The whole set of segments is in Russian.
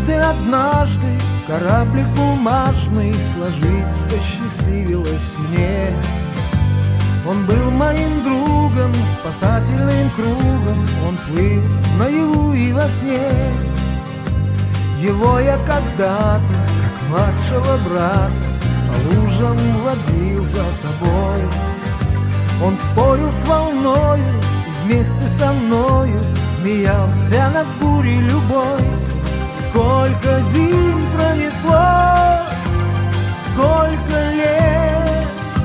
Однажды кораблик бумажный сложить посчастливилось мне. Он был моим другом, спасательным кругом, он плыл наяву и во сне. Его я когда-то, как младшего брата, по лужам водил за собой. Он спорил с волною и вместе со мною смеялся над бурей любой. Сколько зим пронеслось, сколько лет,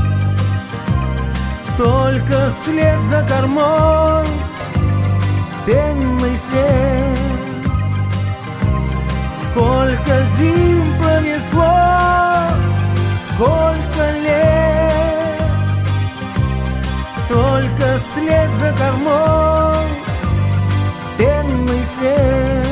только след за кормой, пенный след. Сколько зим пронеслось, сколько лет, только след за кормой, пенный след.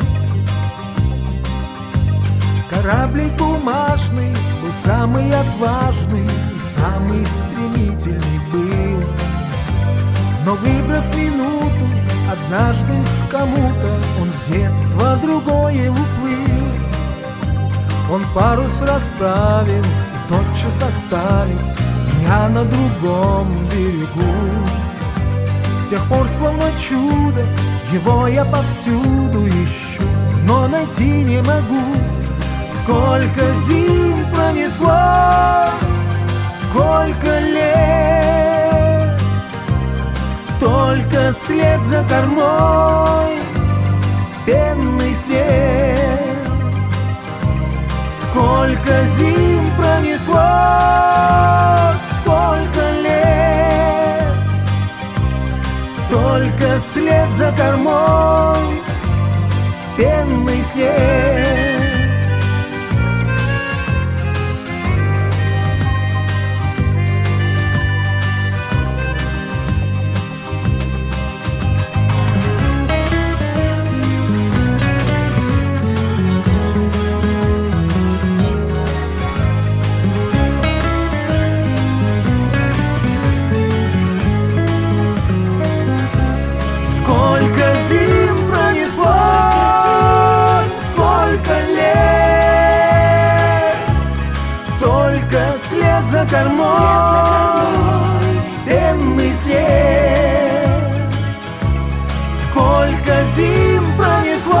Кораблик бумажный был самый отважный и самый стремительный был. Но выбрав минуту, однажды к кому-то он в детство другое уплыл. Он парус расправил и тотчас оставил меня на другом берегу. С тех пор словно чудо его я повсюду ищу, но найти не могу. Сколько зим пронеслось, сколько лет, только след за кормой, пенный след. Сколько зим пронеслось, сколько лет, только след за кормой, пенный след. След за кормой, пенный след. Сколько зим пронеслось,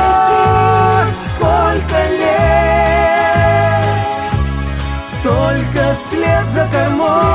сколько лет, только след за кормой,